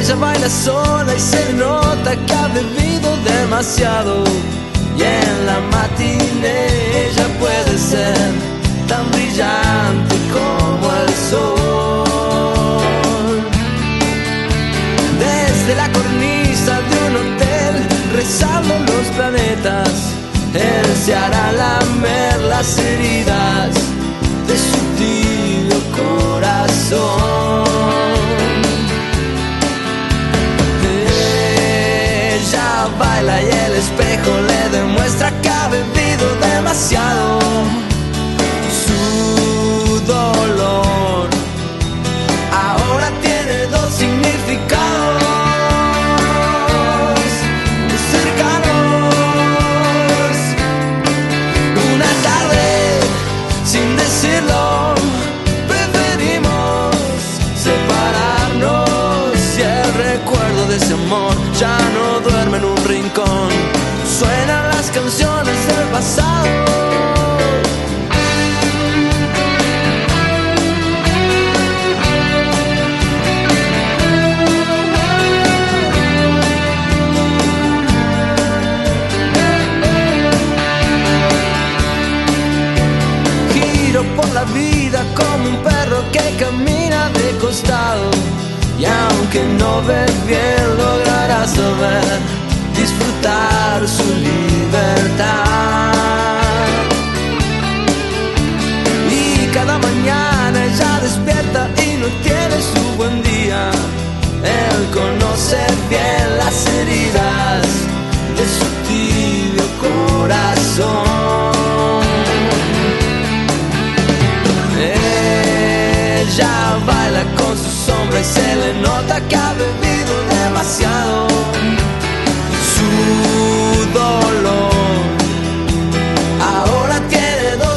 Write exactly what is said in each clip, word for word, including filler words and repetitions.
Ella baila sola y se nota que ha bebido demasiado. Y en la matiné ella puede ser tan brillante como el sol. Desde la cornisa de un hotel, rezando los planetas, él se hará lamer las heridas de su tibio corazón. Ella baila y el espejo le demuestra que ha bebido demasiado. Su dolor ahora tiene dos significados cercanos. Una tarde, sin decirlo, preferimos separarnos, y el recuerdo de ese amor ya no duerme en un rincón. Suenan las canciones del pasado. Giro por la vida como un perro que camina de costado, y aunque no ves bien lograrás saber disfrutar su libertad. Y cada mañana ella despierta y no tiene su buen día. Él conoce bien las heridas de su tibio corazón. Ella baila con su sombra y se le nota que ha bebido demasiado. Su dolor ahora tiene dos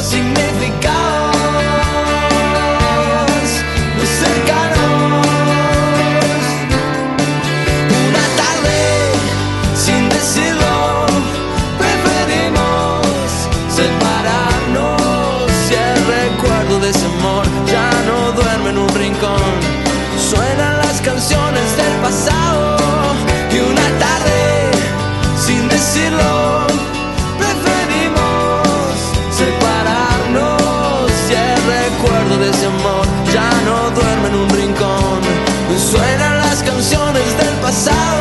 significados muy cercanos. Una tarde, sin decirlo, preferimos separarnos, y el recuerdo de ese amor ya no duerme en un rincón. Suenan las canciones del pasado, y una tarde, sin decirlo, preferimos separarnos, y el recuerdo de ese amor ya no duerme en un rincón. Suenan las canciones del pasado.